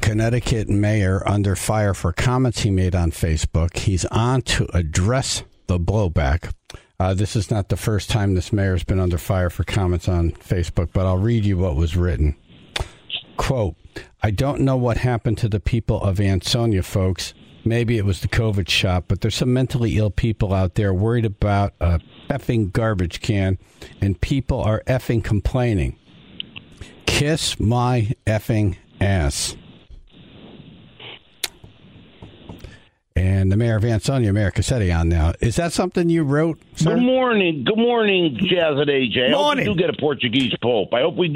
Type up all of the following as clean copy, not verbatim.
Connecticut mayor under fire for comments he made on Facebook. He's on to address the blowback. This is not the first time this mayor's been under fire for comments on Facebook, but I'll read you what was written. Quote, I don't know what happened to the people of Ansonia, folks. Maybe it was the COVID shot, but there's some mentally ill people out there worried about a effing garbage can, and people are effing complaining. Kiss my effing ass. And the mayor of Ansonia, Mayor Cassetti, on now. Is that something you wrote, sir? Good morning, Jazz and AJ. I hope we do get a Portuguese Pope.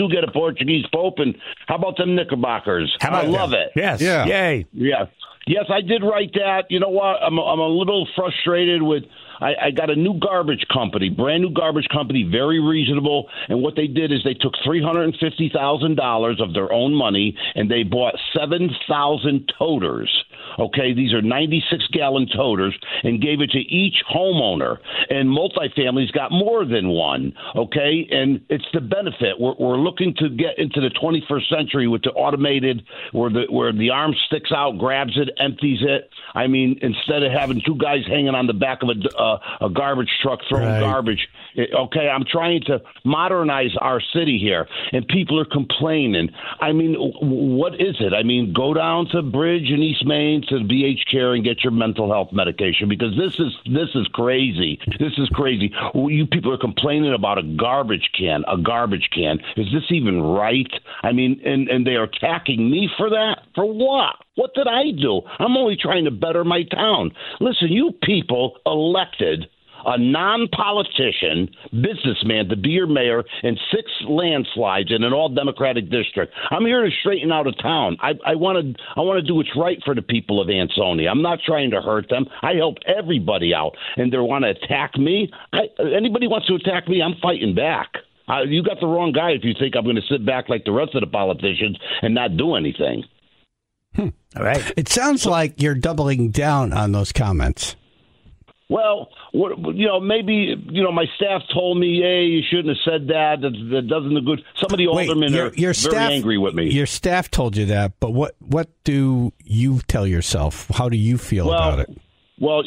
And how about them Knickerbockers? I love it. Yes. Yeah. Yay. Yeah. Yes, I did write that. You know what? I'm a little frustrated with. I got a new garbage company, brand new garbage company, very reasonable. And what they did is they took $350,000 of their own money and they bought 7,000 toters. Okay, these are 96-gallon toters, and gave it to each homeowner. And multifamilies got more than one. Okay, and it's the benefit. We're looking to get into the 21st century with the automated, where the arm sticks out, grabs it, empties it. I mean, instead of having two guys hanging on the back of a garbage truck throwing garbage. Okay, I'm trying to modernize our city here, and people are complaining. I mean, what is it? I mean, go down to Bridge in East Main to BH Care and get your mental health medication, because this is crazy. This is crazy. You people are complaining about a garbage can. Is this even right? I mean, and they are attacking me for that? For what? What did I do? I'm only trying to better my town. Listen, you people elected a non-politician businessman to be your mayor in 6 landslides in an all-Democratic district. I'm here to straighten out a town. I want to do what's right for the people of Ansonia. I'm not trying to hurt them. I help everybody out, and they want to attack me. Anybody wants to attack me, I'm fighting back. You got the wrong guy if you think I'm going to sit back like the rest of the politicians and not do anything. All right. It sounds like you're doubling down on those comments. Well, maybe, my staff told me, hey, you shouldn't have said that. That doesn't look good. Some of the aldermen are very angry with me. Your staff told you that, but what do you tell yourself? How do you feel about it? Well,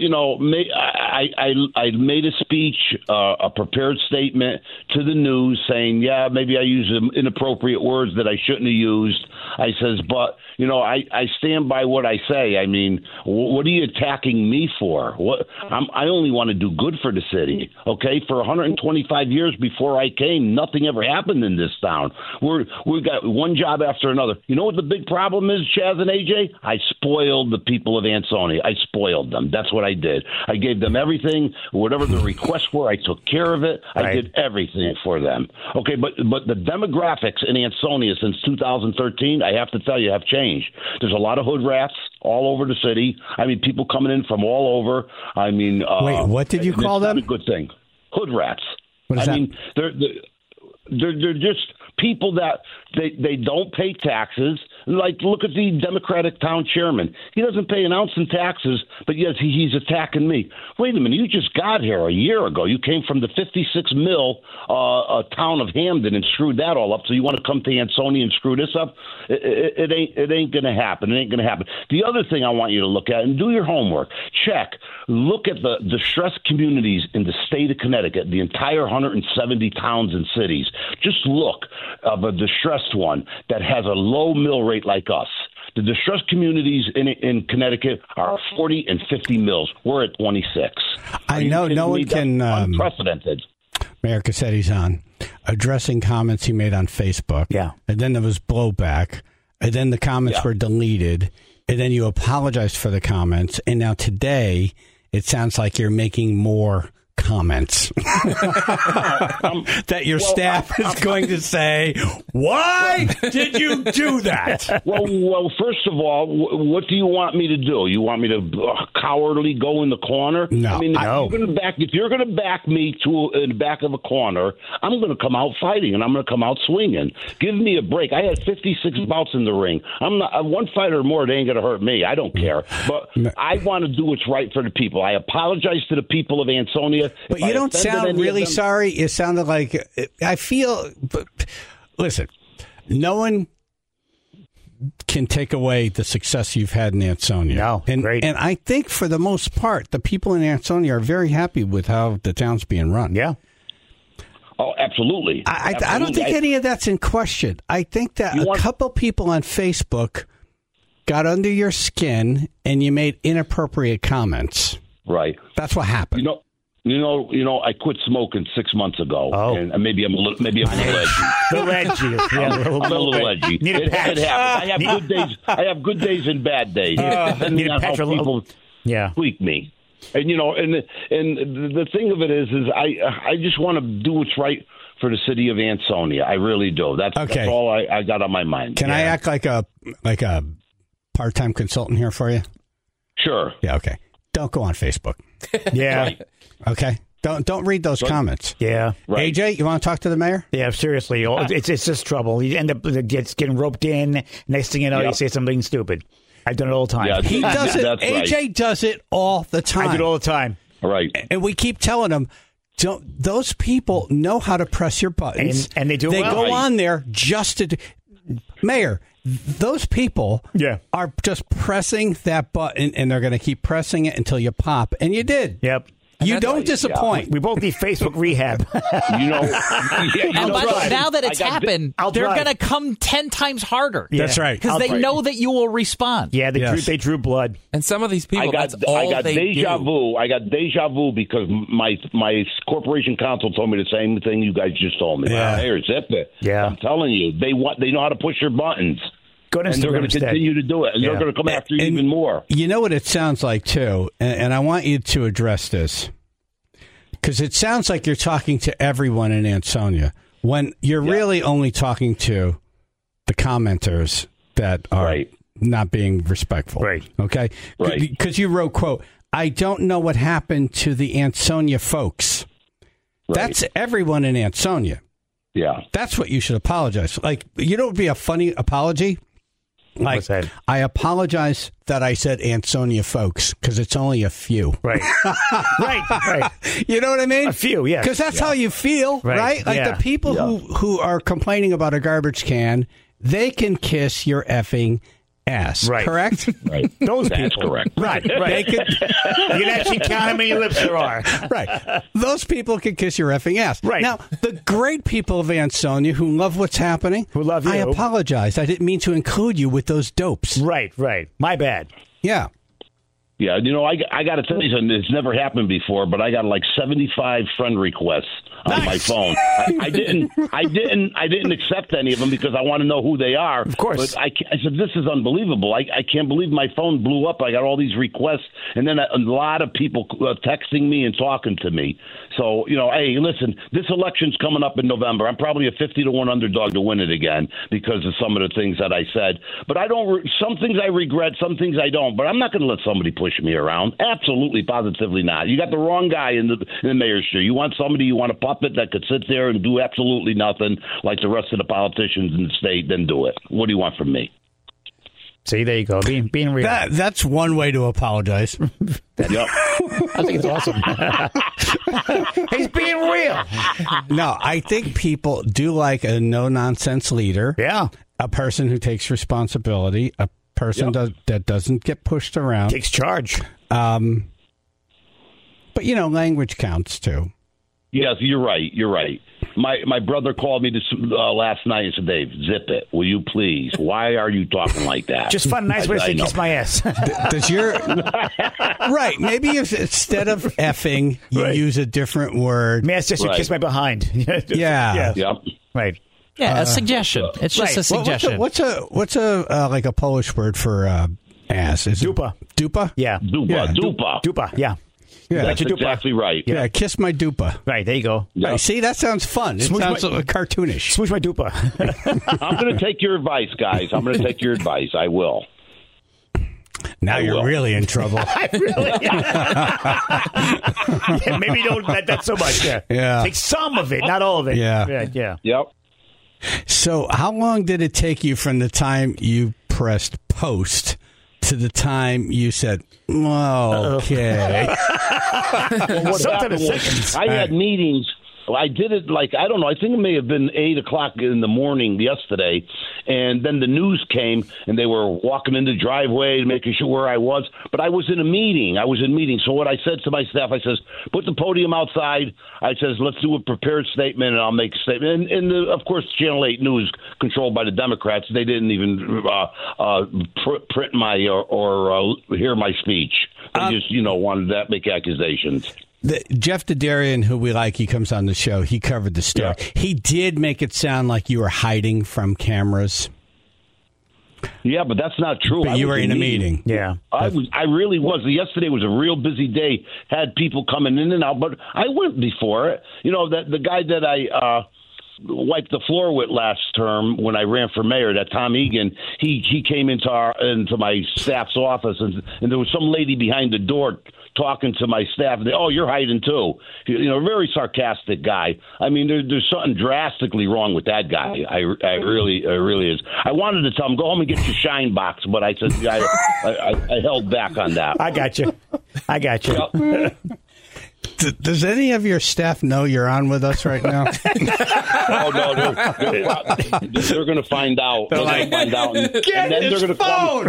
I made a speech, a prepared statement to the news saying, yeah, maybe I used inappropriate words that I shouldn't have used. I says, but, I stand by what I say. I mean, what are you attacking me for? I only want to do good for the city, okay? For 125 years before I came, nothing ever happened in this town. We've got one job after another. You know what the big problem is, Chaz and AJ? I spoiled the people of Ansonia. I spoiled them. That's what I did. I gave them everything, whatever the requests were. I took care of it. I did everything for them. Okay, but the demographics in Ansonia since 2013, I have to tell you, have changed. There's a lot of hood rats all over the city. I mean, people coming in from all over. I mean, wait, what did you call them? A good thing. Hood rats. What is that? I mean, they're just people that they don't pay taxes. Like, look at the Democratic town chairman. He doesn't pay an ounce in taxes, but yes, he's attacking me. Wait a minute, you just got here a year ago. You came from the 56 mil town of Hamden and screwed that all up. So you want to come to Ansonia and screw this up? It ain't going to happen. It ain't going to happen. The other thing I want you to look at, and do your homework, check. Look at the distressed communities in the state of Connecticut, the entire 170 towns and cities. Just look of a distressed one that has a low mill rate like us. The distressed communities in Connecticut are 40 and 50 mills. We're at 26. I know no one can. Unprecedented. Mayor Cassetti's on addressing comments he made on Facebook. Yeah. And then there was blowback. And then the comments were deleted. And then you apologized for the comments. And now today, it sounds like you're making more comments that your staff is going to say, why did you do that? Well, first of all, what do you want me to do? You want me to cowardly go in the corner? No. I mean, if you're going to back me in the back of a corner, I'm going to come out fighting and I'm going to come out swinging. Give me a break. I had 56 bouts in the ring. I'm not one fighter or more. It ain't going to hurt me. I don't care. But I want to do what's right for the people. I apologize to the people of Ansonia. But you don't sound really sorry. It sounded like I feel. But listen, no one can take away the success you've had in Ansonia. No, great. And I think for the most part, the people in Ansonia are very happy with how the town's being run. Yeah. Oh, absolutely. I don't think any of that's in question. I think that a couple people on Facebook got under your skin and you made inappropriate comments. Right. That's what happened. You know, I quit smoking 6 months ago, and maybe I'm a little edgy. A little edgy. Yeah, I'm a little edgy. It happens. I have good days. I have good days and bad days. Depending on how people tweak me. And and the thing of it is I just want to do what's right for the city of Ansonia. I really do. That's all I got on my mind. Can I act like a part-time consultant here for you? Sure. Yeah. Okay. Don't go on Facebook. Yeah. Right. Okay. Don't read those comments. Yeah. Right. AJ, you want to talk to the mayor? Yeah, seriously. It's just trouble. You end up getting roped in. Next thing you know, you say something stupid. I've done it all the time. Yeah, He does it. That's AJ right. does it all the time. I do it all the time. Right. And we keep telling them, those people know how to press your buttons. And they do it They well. go on there just to Mayor, those people are just pressing that button, and they're going to keep pressing it until you pop. And you did. Yep. You don't disappoint. We both need Facebook rehab. Now that it's happened, they're going to come 10 times harder. Yeah. That's right. Because they know that you will respond. Yeah, they drew blood. And some of these people, I got deja vu. I got deja vu because my corporation counsel told me the same thing you guys just told me. Yeah. Here, zip it. Yeah. I'm telling you, they know how to push your buttons. Go to and they're going to continue to do it, and they're going to come after you even more. You know what it sounds like, too, and I want you to address this, because it sounds like you're talking to everyone in Ansonia, when you're really only talking to the commenters that are not being respectful. Right. Okay? Right. Because you wrote, quote, I don't know what happened to the Ansonia folks. Right. That's everyone in Ansonia. Yeah. That's what you should apologize. Like, you know what would be a funny apology? Like, I apologize that I said Ansonia folks, because it's only a few. Right. right. You know what I mean? A few, yeah. Because that's how you feel, right? Like the people who are complaining about a garbage can, they can kiss your effing ass. Right. Correct? Right. That's correct. Right. They can, you can actually count how many lips there are. Right. Those people can kiss your effing ass. Right. Now, the great people of Ansonia who love what's happening, who love you, I apologize. I didn't mean to include you with those dopes. Right. My bad. Yeah. Yeah, I got to tell you something. It's never happened before, but I got like 75 friend requests on my phone. I didn't accept any of them because I want to know who they are. Of course. But I said, this is unbelievable. I can't believe my phone blew up. I got all these requests, and then a lot of people texting me and talking to me. So, hey, listen, this election's coming up in November. I'm probably a 50-1 underdog to win it again because of some of the things that I said. But some things I regret, some things I don't. But I'm not going to let somebody push me around. Absolutely, positively not. You got the wrong guy in the mayor's chair. You want a puppet that could sit there and do absolutely nothing like the rest of the politicians in the state, then do it. What do you want from me? See, there you go. Being real. That's one way to apologize. Yep. I think it's awesome. He's being real. No, I think people do like a no-nonsense leader. Yeah. A person who takes responsibility, a person that doesn't get pushed around. Takes charge. But, language counts, too. Yes, you're right. My brother called me last night and said, Dave, zip it. Will you please? Why are you talking like that? Just find a nice way to say kiss my ass. Does your right? Maybe instead of effing, you use a different word. May I suggest you kiss my behind? Yeah. Yep. Right. Yeah, a suggestion. It's just a suggestion. What's a like a Polish word for ass? Is dupa. Dupa? Yeah. Dupa. Yeah. Yeah, that's exactly right. Yeah, kiss my dupa. Right, there you go. Yep. Right, see, that sounds fun. It sounds cartoonish. Smooch my dupa. I'm going to take your advice, guys. I'm going to take your advice. I will. Now you're really in trouble. Maybe don't let that so much. Yeah. Take some of it, not all of it. Yeah. Yep. So how long did it take you from the time you pressed post to the time you said, okay? Well, what happened was I had meetings I did it I don't know. I think it may have been 8 o'clock in the morning yesterday, and then the news came, and they were walking in the driveway, making sure where I was. But I was in a meeting. So what I said to my staff, I says, put the podium outside. I says, let's do a prepared statement, and I'll make a statement. And of course, Channel 8 News, controlled by the Democrats, they didn't even print my or hear my speech. They just, wanted to make accusations. Jeff Dedarian, who we like, he comes on the show. He covered the story. Yeah. He did make it sound like you were hiding from cameras. Yeah, but that's not true. But you were in a meeting. Yeah. I really was. Yesterday was a real busy day. Had people coming in and out, but I went before it. The guy that I wiped the floor with last term when I ran for mayor, that Tom Egan, he came into my staff's office, and there was some lady behind the door talking to my staff. And you're hiding too. Very sarcastic guy. I mean, there's something drastically wrong with that guy. I really is. I wanted to tell him, go home and get your shine box, but I said I held back on that. I got you. Yep. Does any of your staff know you're on with us right now? No, they're going to find out. They're going to find out, and then they're going to come.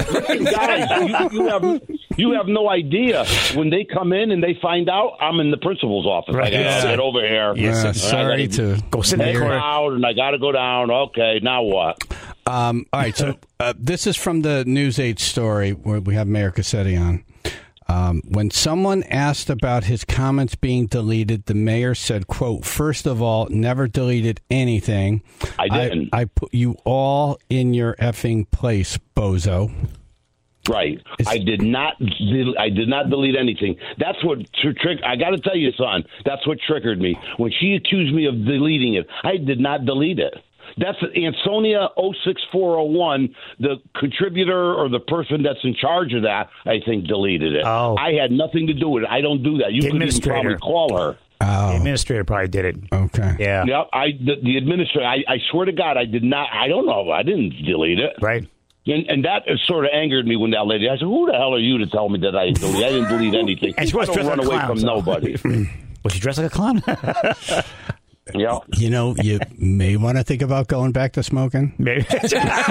Guys, you have no idea when they come in and they find out I'm in the principal's office. Right. I got to get over here. Yes, sorry to go sit there and I got to go down. Okay, now what? All right, so this is from the News 8 story where we have Mayor Cassetti on. When someone asked about his comments being deleted, the mayor said, quote, first of all, never deleted anything. I didn't. I put you all in your effing place, bozo. Right. I did not delete anything. That's what I got to tell you, son. That's what triggered me. When she accused me of deleting it, I did not delete it. That's Ansonia 06401, the contributor or the person that's in charge of that, I think, deleted it. Oh. I had nothing to do with it. I don't do that. You could even probably call her. Oh. The administrator probably did it. Okay. Yeah. Yep. The administrator, I swear to God, I did not. I don't know. I didn't delete it. Right. And that sort of angered me when that lady, I said, who the hell are you to tell me that I didn't delete anything? And she was dressed like a clown. I don't run away from nobody. Was she dressed like a clown? Yeah. You may want to think about going back to smoking. Maybe. Just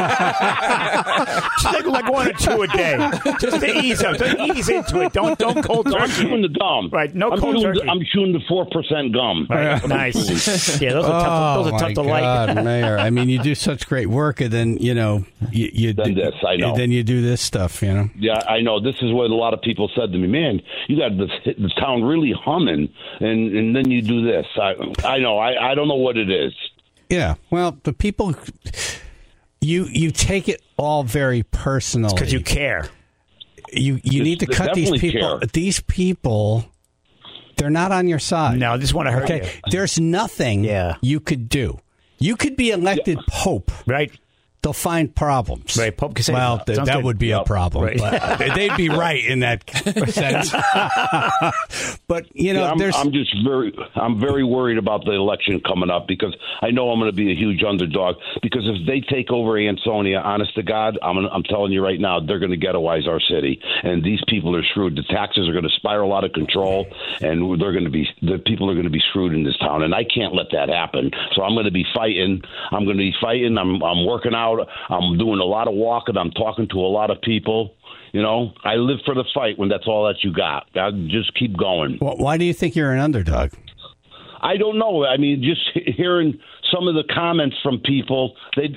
like 1 or 2 a day. Just to ease up. Don't ease into it. Don't cold turkey. I'm chewing the gum. Right. No cold turkey. I'm chewing the 4% gum. Right. Nice. Yeah, those are tough to like. Mayor. I mean, you do such great work, and then, you then this, I know. And then you do this stuff, Yeah, I know. This is what a lot of people said to me. Man, you got the town really humming, and then you do this. I know. I don't know what it is. Yeah. Well, the people, you take it all very personally. Because you care. You need to cut these people. Care. These people, they're not on your side. No, they just want to hurt you. There's nothing you could do. You could be elected Pope. Right. They'll find problems. Right, Pope Cassetti. Well, that would be a problem. Right. But they'd be right in that sense. But I'm very worried about the election coming up because I know I'm going to be a huge underdog. Because if they take over Ansonia, honest to God, I'm telling you right now, they're going to ghettoize our city, and these people are screwed. The taxes are going to spiral out of control, and the people are going to be screwed in this town, and I can't let that happen. So I'm going to be fighting. I'm working out. I'm doing a lot of walking. I'm talking to a lot of people. I live for the fight when that's all that you got. I just keep going. Well, why do you think you're an underdog? I don't know. I mean, just hearing some of the comments from people, they're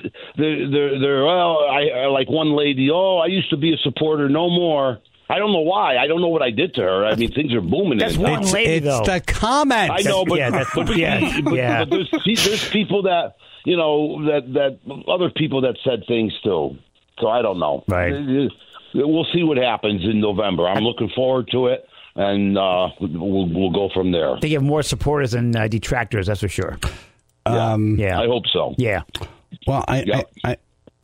like one lady. Oh, I used to be a supporter. No more. I don't know why. I don't know what I did to her. I mean, things are booming. That's one lady, though. It's the comments. I know, but but there's people that. That other people that said things too. So I don't know. Right. We'll see what happens in November. I'm looking forward to it, and we'll go from there. They have more supporters than detractors, that's for sure. Yeah. I hope so. Yeah. Well, I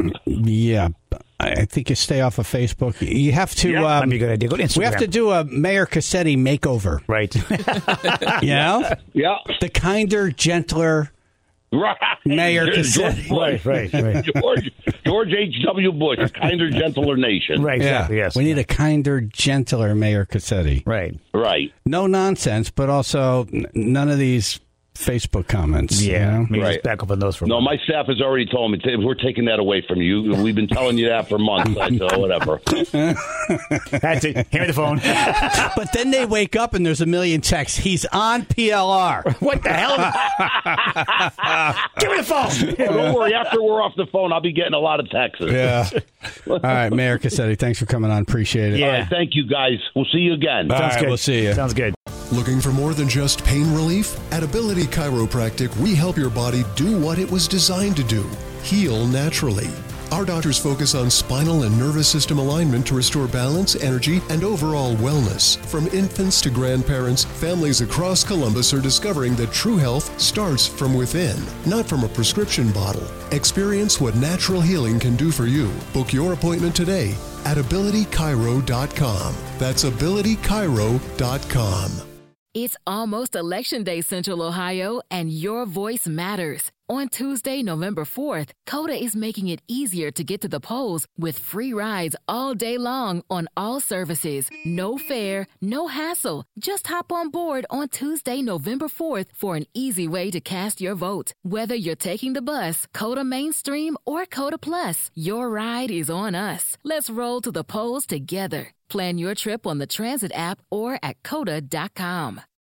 think you stay off of Facebook. You have to. That'd be a good idea. Go to Instagram. We have to do a Mayor Cassetti makeover. Right. Yeah. The kinder, gentler. Right. Mayor Cassetti. Right. George H.W. Bush, a kinder, gentler nation. Right, exactly, yes. We need a kinder, gentler Mayor Cassetti. Right. Right. No nonsense, but also none of these Facebook comments. Yeah, maybe just back up on those for a No, moment. my staff has already told me we're taking that away from you. We've been telling you that for months. I said, whatever. That's it. Hand me the phone. But then they wake up and there's a million texts. He's on PLR. What the hell? Give me the phone. Don't worry. After we're off the phone, I'll be getting a lot of texts. Yeah. All right, Mayor Cassetti, thanks for coming on. Appreciate it. Yeah. All right, thank you, guys. We'll see you again. Sounds good. We'll see you. Sounds good. Looking for more than just pain relief? At Ability Chiropractic, we help your body do what it was designed to do, heal naturally. Our doctors focus on spinal and nervous system alignment to restore balance, energy, and overall wellness. From infants to grandparents, families across Columbus are discovering that true health starts from within, not from a prescription bottle. Experience what natural healing can do for you. Book your appointment today at abilitychiro.com. That's abilitychiro.com. It's almost Election Day, Central Ohio, and your voice matters. On Tuesday, November 4th, Coda is making it easier to get to the polls with free rides all day long on all services. No fare, no hassle. Just hop on board on Tuesday, November 4th for an easy way to cast your vote. Whether you're taking the bus, Coda Mainstream, or Coda Plus, your ride is on us. Let's roll to the polls together. Plan your trip on the Transit app or at coda.com.